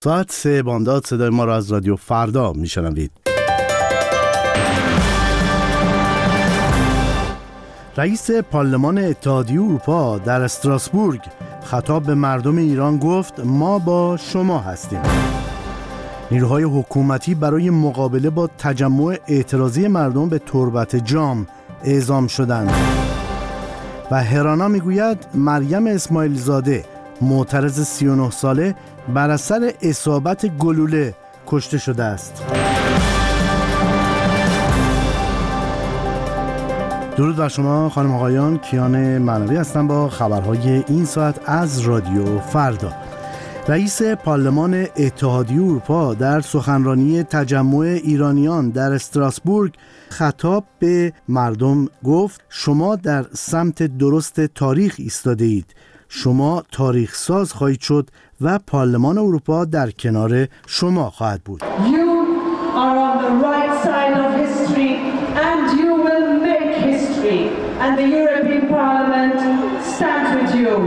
ساعت 3 بامداد صدای ما را از رادیو فردا میشنوید. رئیس پارلمان اتحادیه اروپا در استراسبورگ خطاب به مردم ایران گفت ما با شما هستیم. نیروهای حکومتی برای مقابله با تجمع اعتراضی مردم به تربت جام اعزام شدند. و هرانا میگوید مریم اسماعیل زاده معترض 39 ساله بر اثر اصابت گلوله کشته شده است. درود بر شما خانم آقایان، کیان معنوی هستم با خبرهای این ساعت از رادیو فردا. رئیس پارلمان اتحادیه اروپا در سخنرانی تجمع ایرانیان در استراسبورگ خطاب به مردم گفت شما در سمت درست تاریخ ایستاده اید. شما تاریخ ساز خواهید شد و پارلمان اروپا در کنار شما خواهد بود. You are on the right side of history and you will make history and the European Parliament stands with you.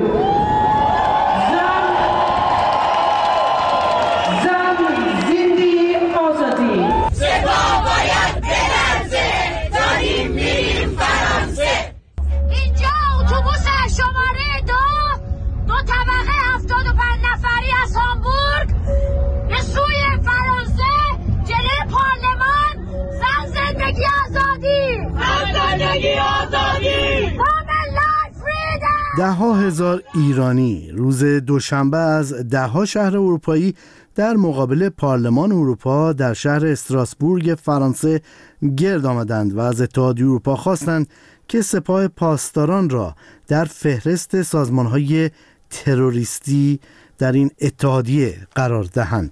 ده‌ها هزار ایرانی روز دوشنبه از ده‌ها شهر اروپایی در مقابل پارلمان اروپا در شهر استراسبورگ فرانسه گرد آمدند و از اتحادیه اروپا خواستند که سپاه پاسداران را در فهرست سازمان‌های تروریستی در این اتحادیه قرار دهند.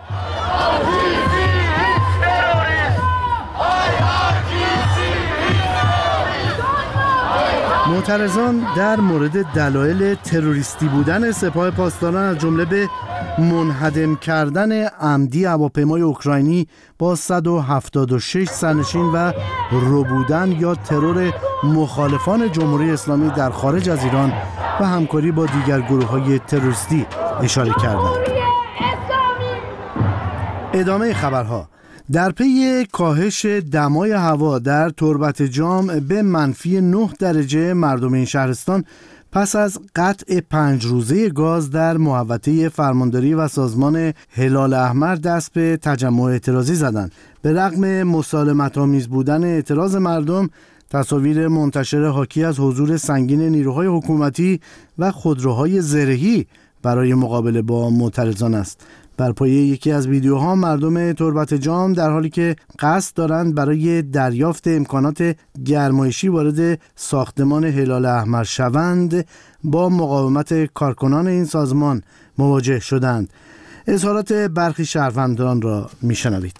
معترضان در مورد دلایل تروریستی بودن سپاه پاسداران از جمله به منهدم کردن عمدی هواپیمای اوکراینی با 176 سرنشین و ربودن یا ترور مخالفان جمهوری اسلامی در خارج از ایران و همکاری با دیگر گروه‌های تروریستی اشاره کردند. ادامه خبرها. در پی کاهش دمای هوا در تربت جام به -9 درجه مردم این شهرستان پس از قطع 5 روزه گاز در محوطه فرمانداری و سازمان هلال احمر دست به تجمع اعتراضی زدند. به رغم مسالمت‌آمیز بودن اعتراض مردم، تصاویر منتشر حاکی از حضور سنگین نیروهای حکومتی و خودروهای زرهی برای مقابله با معترضان است. بر پایه یکی از ویدیوها مردم تربت جام در حالی که قصد دارند برای دریافت امکانات گرمایشی وارد ساختمان هلال احمر شوند با مقاومت کارکنان این سازمان مواجه شدند. اظهارات برخی شهروندان را میشنوید.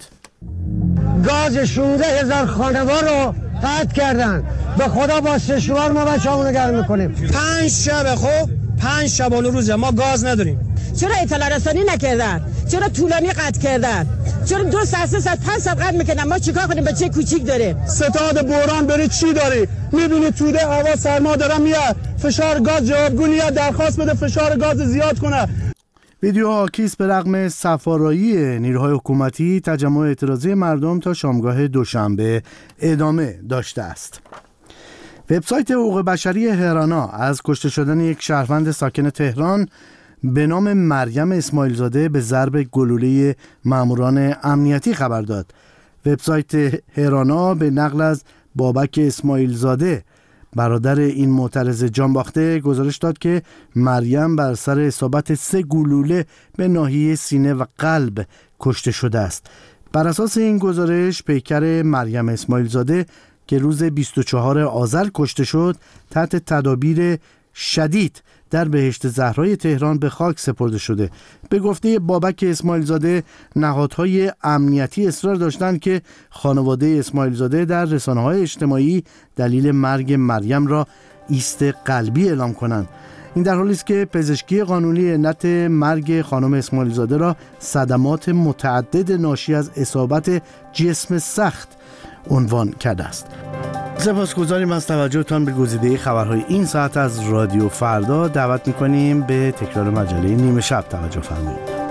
گاز 16,000 خانوار رو قطع کردن. به خدا با سشوار ما بچه‌مون رو گرم میکنیم. 5 شب خب 5 شبانه روزه ما گاز نداریم. چرا اطلاع رسانی نکردن؟ چرا طولانی قطع کردن؟ چرا 2 ساعت 3 ساعت 5 ساعت قطع میکنن؟ ما چیکار کنیم؟ بچه کوچیک داره. ستاد بحران بری چی داری؟ میبینی توده هوا سرما داره میاد. فشار گاز جوابگویی درخواست بده فشار گاز زیاد کنه. ویدیو حاکی است به رغم صفارایی نیروهای حکومتی تجمع اعتراضی مردم تا شامگاه دوشنبه ادامه داشته است. وبسایت حقوق بشری هرانا از کشته شدن یک شهروند ساکن تهران به نام مریم اسماعیل زاده به ضرب گلوله ماموران امنیتی خبر داد. وبسایت هرانا به نقل از بابک اسماعیل زاده برادر این معترض جانباخته گزارش داد که مریم بر اثر اصابت 3 گلوله به ناحیه سینه و قلب کشته شده است. بر اساس این گزارش پیکر مریم اسماعیل زاده که روز 24 آذر کشته شد تحت تدابیر شدید در بهشت زهرای تهران به خاک سپرده شده. به گفته بابک اسماعیل زاده نهادهای امنیتی اصرار داشتند که خانواده اسماعیل زاده در رسانه‌های اجتماعی دلیل مرگ مریم را ایست قلبی اعلام کنند. این در حالی است که پزشکی قانونی علت مرگ خانم اسماعیل زاده را صدمات متعدد ناشی از اصابت جسم سخت عنوان کرده است. سپاسگزاریم از توجهتان به گزیده خبرهای این ساعت از رادیو فردا. دعوت می‌کنیم به تکرار مجله نیمه شب توجه فرمایید.